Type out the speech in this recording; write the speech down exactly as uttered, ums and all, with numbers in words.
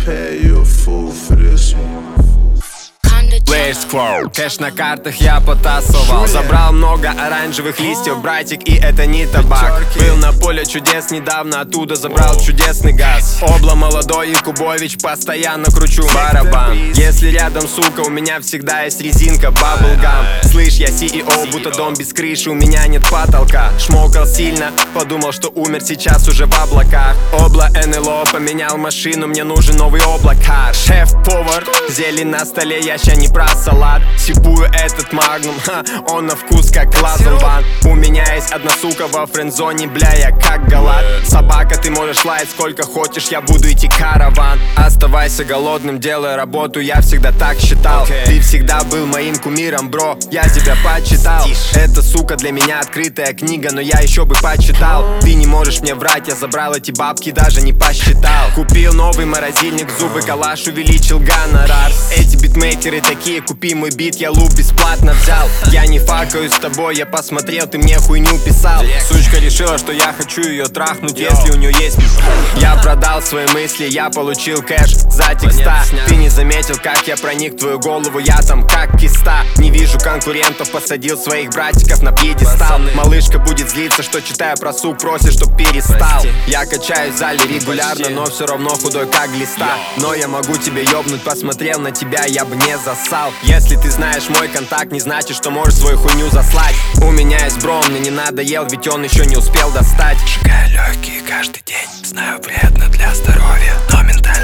pay you a fool for this one. Кэш на картах я потасовал. Забрал много оранжевых листьев, братик, и это не табак. Был на поле чудес недавно, оттуда забрал чудесный газ. Обла молодой Якубович, постоянно кручу барабан. Если рядом, сука, у меня всегда есть резинка, баблгам. Слышь, я си и о, будто дом без крыши, у меня нет потолка. Шмокал сильно, подумал, что умер, сейчас уже в облаках. Обла эн эл о, поменял машину, мне нужен новый облака. Шеф-повар, зелень на столе, я ща не про салат. Сипую этот магнум, ха, он на вкус как лазерван. У меня есть одна сука во френдзоне, бля, я как галат. Собака, ты можешь лаять сколько хочешь, я буду идти караван. Оставайся голодным, делай работу, я всегда так считал. okay. Ты всегда был моим кумиром, бро, я тебя почитал. Эта сука для меня открытая книга, но я еще бы почитал. Ты не можешь мне врать, я забрал эти бабки, даже не посчитал. Купил новый морозильник, зубы, калаш, увеличил гонорар. Эти битмейкеры такие, купи мой бит, я луп бесплатно взял. Я не факаю с тобой, я посмотрел, ты мне хуйню писал. Сучка решила, что я хочу ее трахнуть, если у нее есть. Я продал свои мысли, я получил кэш за текста. Ты не заметил, как я проник в твою голову, я там как киста. Не вижу конкурентов, посадил своих братиков на пьедестал. Малышка будет злиться, что читаю про сук, просит, чтоб перестал. Я качаюсь в зале регулярно, но все равно худой как глиста. Но я могу тебе ёбнуть, посмотрел на тебя, я бы не засал. Если ты знаешь мой контакт, не значит, что можешь свою хуйню заслать. У меня есть бро, мне не надоел, ведь он еще не успел достать. Сжигаю легкие каждый день, знаю, вредно для здоровья, но ментально